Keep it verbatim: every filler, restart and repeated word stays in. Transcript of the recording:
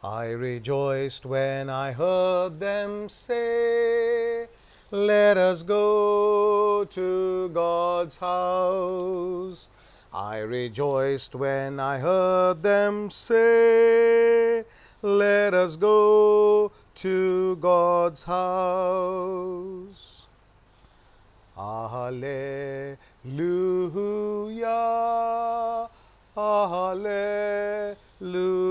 I rejoiced when I heard them say, let us go to God's house. I rejoiced when I heard them say, let us go to God's house. Alleluia, Alleluia.